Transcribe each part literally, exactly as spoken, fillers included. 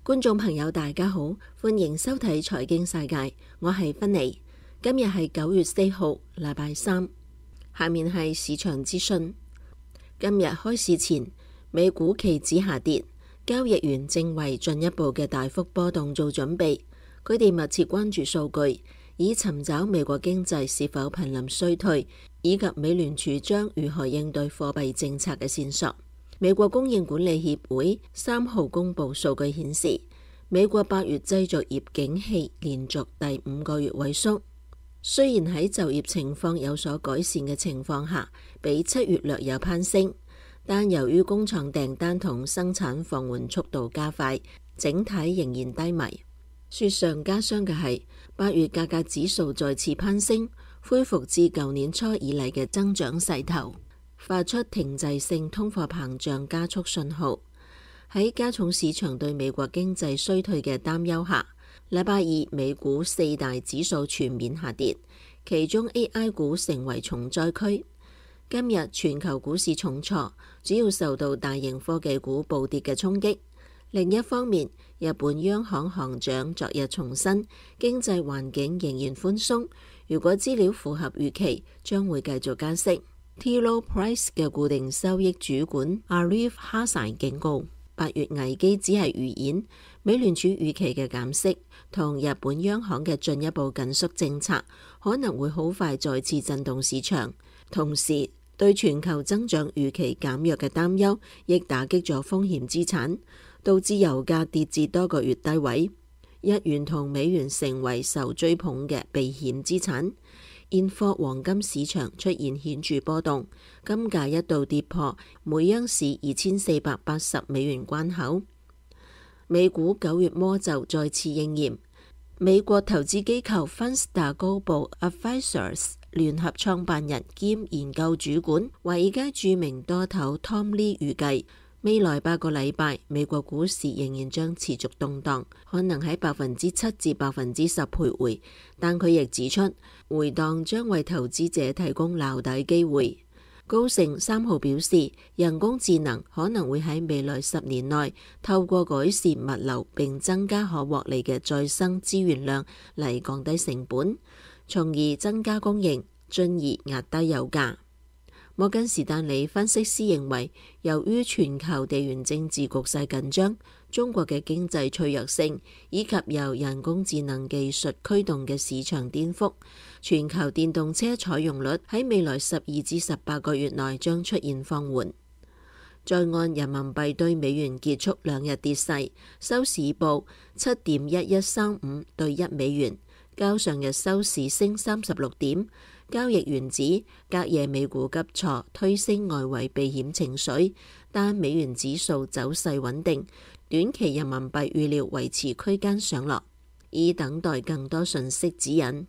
觀眾朋友大家好，歡迎收睇財經世界，我係芬妮。今日係九月四號，禮拜三。下面係市場資訊。今日開市前，美股期指下跌，交易員正為進一步嘅大幅波動做準備。佢哋密切關注數據，以尋找美國經濟是否瀕臨衰退，以及美聯儲將如何應對貨幣政策嘅線索。美國供應管理協會三號公佈數據顯示，美國八月製造業景氣連續第五個月萎縮。雖然喺就業情況有所改善嘅情況下，比七月略有攀升，但由於工廠訂單同生產放緩速度加快，整體仍然低迷。雪上加霜嘅係，八月價格指數再次攀升，恢復至舊年初以嚟嘅增長勢頭，發出停滯性通貨膨脹加速信號。喺加重市場對美國經濟衰退嘅擔憂下，禮拜二美股四大指數全面下跌，其中 A I 股成為重災區。今日全球股市重挫，主要受到大型科技股暴跌嘅衝擊。另一方面，日本央行行長昨日重申，經濟環境仍然寬鬆，如果資料符合預期，將會繼續加息。T. Rowe Price 嘅固定收益主管 Arif Hasan 警告，八月危機只係預演，美聯儲預期嘅減息同日本央行嘅進一步緊縮政策可能會好快再次震動市場。同時，對全球增長預期減弱嘅擔憂亦打擊咗風險資產，導致油價跌至多個月低位。日元同美元成為受追捧嘅避險資產。現貨黃金市場出現顯著波動，金價一度跌破每盎司二千四百八十美元關口。美股九月魔咒再次應驗。美國投資機構 Fundstar Global Advisors 聯合創辦人兼研究主管華爾街著名多頭 Tom Lee 預計，未來八個禮拜美國股市仍然將持續動盪，可能喺百分之七至百分之十徘徊。但佢亦指出，回檔將為投資者提供撈底機會。高盛三號表示，人工智能可能會喺未來十年內透過改善物流並增加可獲利嘅再生資源量嚟降低成本，從而增加供應，進而壓低油價。摩根士丹利分析師認為，由於全球地緣政治局勢緊張，中國嘅經濟脆弱性以及由人工智能技術驅動嘅市場顛覆，全球電動車採用率喺未來十二至十八個月內將出現放緩。在岸人民幣對美元結束兩日跌勢，收市報七點一一三五對一美元，較上日收市升三十六點。交易員指隔夜美股急挫，推升外圍避險情緒，但美元指數走勢穩定，短期人民幣預料維持區間上落，以等待更多信息指引。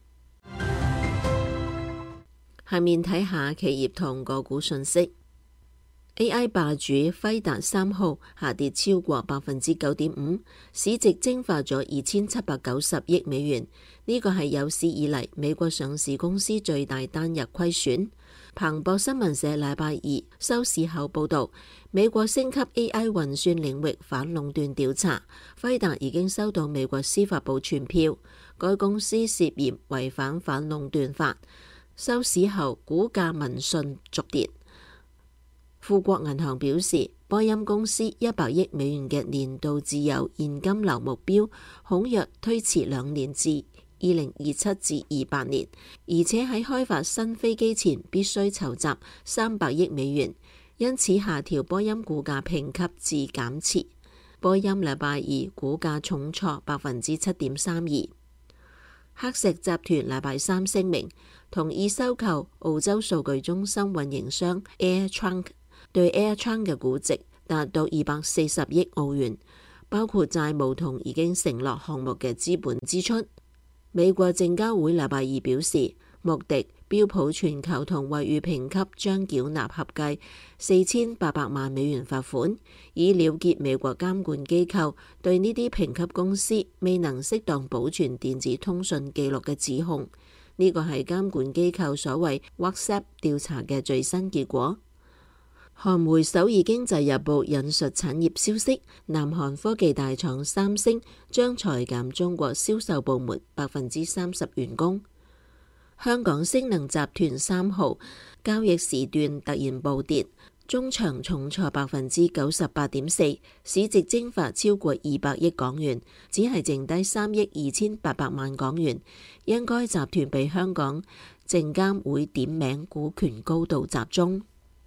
下面睇下企業同個股信息。A I 霸主輝達三號下跌超過百分之九點五，市值蒸發咗二千七百九十億美元，呢個係有史以嚟美國上市公司最大單日虧損。彭博新聞社禮拜二收市後報道，美國升級 A I 運算領域反壟斷調查，輝達已經收到美國司法部傳票，該公司涉嫌違反反壟斷法。收市後股價聞訊續跌。富國銀行表示，波音公司一百億美元嘅年度自有現金流目標恐若推遲兩年至二零二七至二八年，而且喺開發新飛機前必須籌集三百億美元，因此下調波音股價評級至減持。波音禮拜二股價重挫百分之七點三二。黑石集團禮拜三聲明同意收購澳洲數據中心運營商 AirTrunk。對 AirTrunk 嘅估值達到二百四十億澳元，包括債務同已經承諾項目嘅資本支出。美國證交會禮拜二表示，穆迪、標普全球同惠譽評級將繳納合計四千八百萬美元罰款，以了結美國監管機構對呢啲評級公司未能適當保存電子通訊記錄嘅指控。呢個係監管機構所謂 WhatsApp 調查嘅最新結果。 韓媒首爾經濟日報引述產業消息，南韓科技大廠三星將裁減中國銷售部門百分之三十員工。香港星能集團三號交易時段突然暴跌，中場重挫百分之九十八點四，市值蒸發超過二百億港元，只係剩低三億二千八百萬港元。因該集團被香港證監會點名股權高度集中。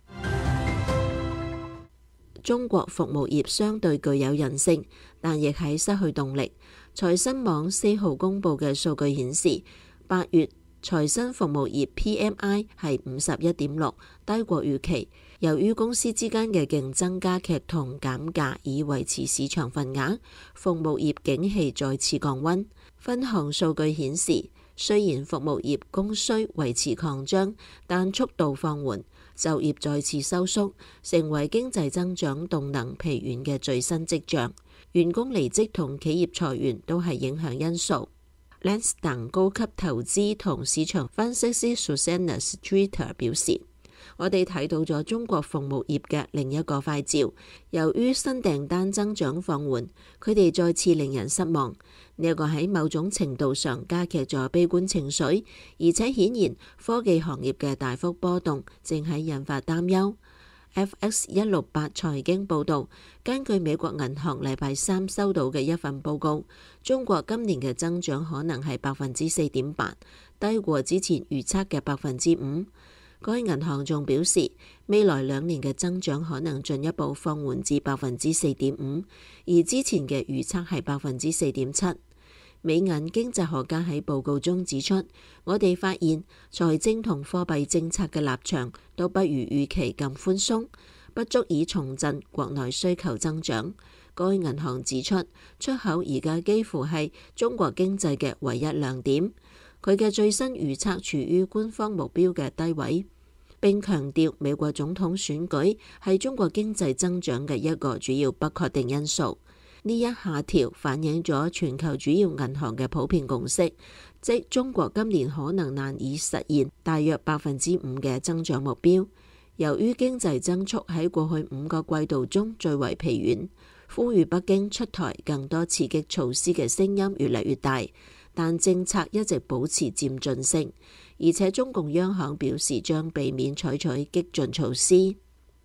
中國服務業相對具有韌性，但亦喺失去動力。財新網四號公布嘅數據顯示，八月財新服務業 P M I 係五十一點六，低過預期。由於公司之間嘅競爭加劇同減價以維持市場份額，服務業景氣再次降溫。分項數據顯示，雖然服務業供需維持擴張，但速度放緩。就業再次收縮，成為經濟增長動能疲軟嘅最新跡象。員工離職同企業裁員都係影響因素。Lansdowne 高級投資同市場分析師 Susanna Streeter 表示，我哋睇到咗中國服務業嘅另一個快照。由於新訂單增長放緩，佢哋再次令人失望。呢一個喺某種程度上加劇咗悲觀情緒，而且顯然科技行業嘅大幅波動正喺引發擔憂。F X 一六八財經報導，根據美國銀行禮拜三收到嘅一份報告，中國今年嘅增長可能係百分之四點八，低過之前預測嘅百分之五。該銀行仲表示，未來兩年嘅增長可能進一步放緩至百分之四點五，而之前嘅預測係百分之四點七。美銀經濟學家喺報告中指出，我哋發現財政同貨幣政策嘅立場都不如預期咁寬鬆，不足以重振國內需求增長。該銀行指出，出口而家幾乎係中國經濟嘅唯一亮點。佢嘅最新預測處於官方目標嘅低位，並強調美國總統選舉係中國經濟增長嘅一個主要不確定因素。呢一下調反映咗全球主要銀行嘅普遍共識，即中國今年可能難以實現大約百分之五嘅增長目標。由於經濟增速喺過去五個季度中最為疲軟，呼籲北京出台更多刺激措施嘅聲音越嚟越大。但政策一直保持漸進性，而且中共央行表示將避免採取激進措施。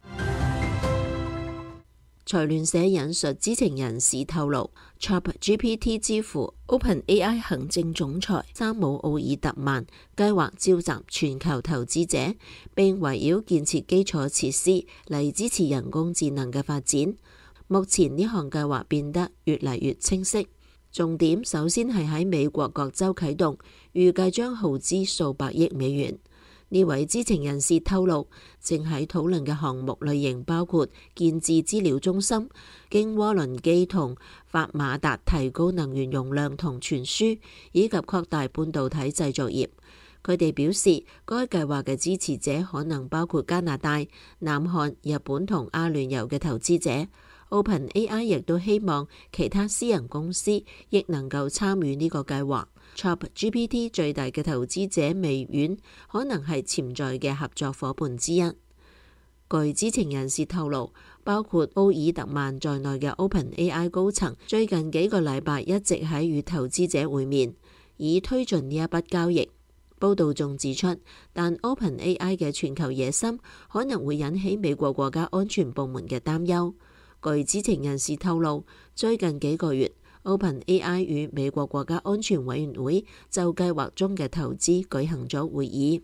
財聯社引述知情人士透露 ，ChatGPT 之父 OpenAI 行政總裁山姆奧爾特曼計劃召集全球投資者，並圍繞建設基礎設施嚟支持人工智能嘅發展。目前呢項計劃變得越嚟越清晰。重點首先係喺美國各州啟動，預計將耗資數百億美元。呢位知情人士透露，正喺討論嘅項目類型包括建置資料中心、經渦輪機同發馬達提高能源容量同傳輸，以及擴大半導體製造業。佢哋表示，該計劃嘅支持者可能包括加拿大、南韓、日本同阿聯酋嘅投資者。OpenAI 亦都希望其他私人公司亦能夠參與呢個計劃。ChatGPT 最大嘅投資者微軟可能係潛在嘅合作夥伴之一。據知情人士透露，包括奧爾特曼在內嘅 OpenAI 高層最近幾個禮拜一直喺與投資者會面，以推進呢一筆交易。報道仲指出，但 OpenAI 嘅全球野心可能會引起美國國家安全部門嘅擔憂。據知情人士透露，最近幾個月 OpenAI 與美國國家安全委員會就計劃中嘅投資舉行咗會議。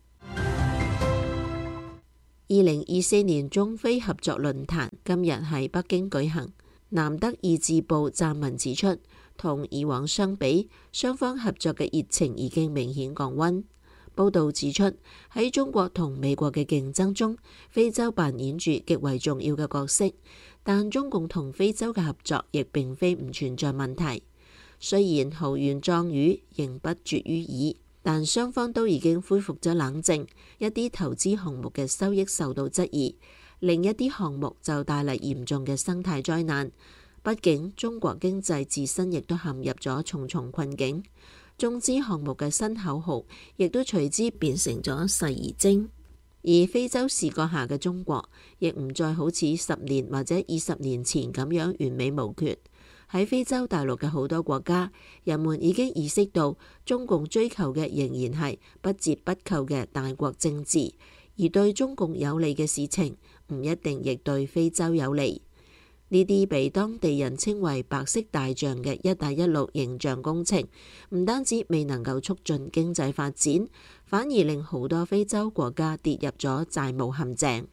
二零二四年中非合作論壇今日喺北京舉行。南德意志報撰文指出，同以往相比，雙方合作嘅熱情已經明顯降溫。報導指出，喺中國同美國嘅競爭中，非洲扮演住極為重要嘅角色，但中共同非洲嘅合作亦並非唔存在問題。雖然豪言壯語仍不絕於耳，但雙方都已經恢復咗冷靜。一啲投資項目嘅收益受到質疑，另一啲項目就帶嚟嚴重嘅生態災難。畢竟中國經濟自身亦都陷入咗重重困境。中資項目嘅新口號亦都隨之變成咗細而精。 而非洲視角下嘅中國，亦唔再好似十年或者二十年前咁樣完美無缺。喺非洲大陸嘅好多國家，人們已經意識到中共追求嘅仍然係不折不扣嘅大國政治，而對中共有利嘅事情唔一定亦對非洲有利。呢啲被當地人稱為白色大象嘅一帶一路形象工程，唔單止未能夠促進經濟發展，反而令好多非洲國家跌入咗債務陷阱。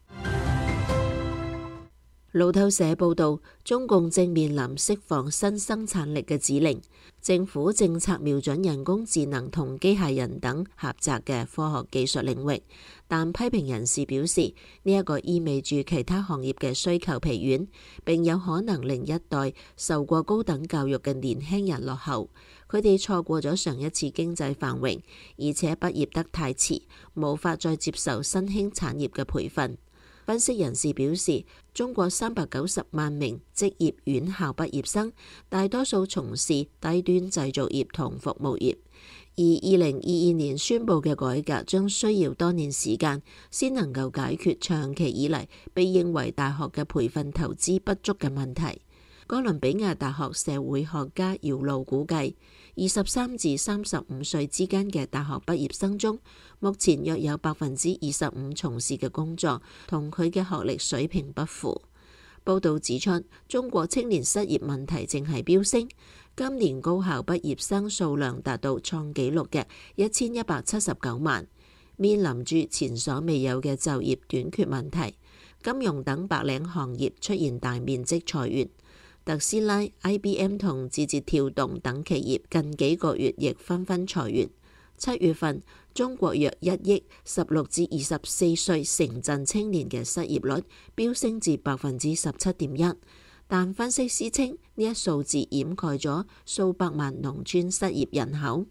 路透社報導，中共正面臨釋放新生產力嘅指令，政府政策瞄準人工智能同機械人等狹窄嘅科學技術領域，但批評人士表示，呢一個意味住其他行業嘅需求疲軟，並有可能令一代受過高等教育嘅年輕人落後。佢哋錯過咗上一次經濟繁榮，而且畢業得太遲，無法再接受新興產業嘅培訓。分析人士表示，中國三百九十萬名職業院校畢業生，大多數從事低端製造業同服務業，而二零二二年宣布嘅改革將需要多年時間先能夠解決長期以嚟被認為大學嘅培訓投資不足嘅問題。哥倫比亞大學社會學家姚路估計，二十三至三十五歲之間嘅大學畢業生中，目前約有百分之二十五從事嘅工作同佢嘅學歷水平不符。報導指出，中國青年失業問題正係飆升，今年高校畢業生數量達到創紀錄嘅一千一百七十九萬，面臨住前所未有嘅就業短缺問題，金融等白領行業出現大面積裁員。特斯拉、I B M 同字節跳動等企業近幾個月亦紛紛裁員。七月份，中國約一億十六至二十四歲城鎮青年嘅失業率飆升至百分之十七點一，但分析師稱呢一數字掩蓋咗數百萬農村失業人口。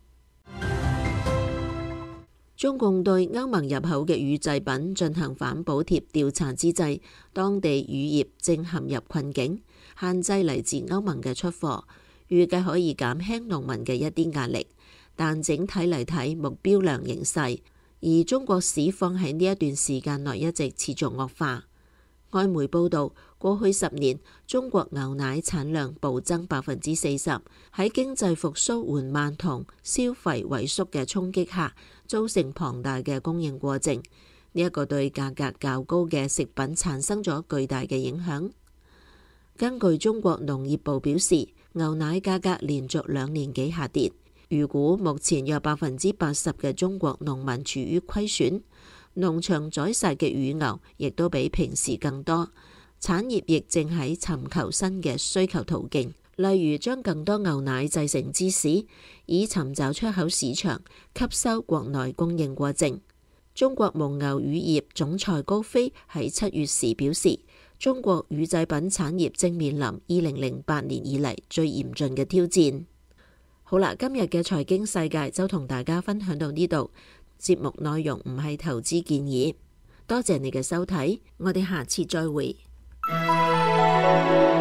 中共對歐盟入口嘅乳製品進行反補貼調查之際，當地乳業正陷入困境，限制嚟自歐盟嘅出貨，預計可以減輕農民嘅一啲壓力，但整體嚟睇目標量形勢，而中國市況喺呢一段時間內一直持續惡化。外媒報導，過去十年中國牛奶產量暴增百分之四十，喺經濟復甦緩慢同消費萎縮嘅衝擊下，造成龐大嘅供應過剩。呢一個對價格較高嘅食品產生咗巨大嘅影響。根據中國農業部表示，牛奶價格連續兩年幾下跌，預估目前約百分之八十嘅中國農民處於虧損。農場宰殺嘅乳牛亦都比平時更多，產業亦正喺尋求新嘅需求途徑，例如將更多牛奶製成芝士，以尋找出口市場，吸收國內供應過剩。中國蒙牛乳業總裁高飛喺七月時表示，中國乳製品產業正面臨二零零八年以嚟最嚴峻嘅挑戰。好啦，今日嘅財經世界就同大家分享到呢度。節目內容唔係投資建議，多謝你嘅收睇，我哋下次再會。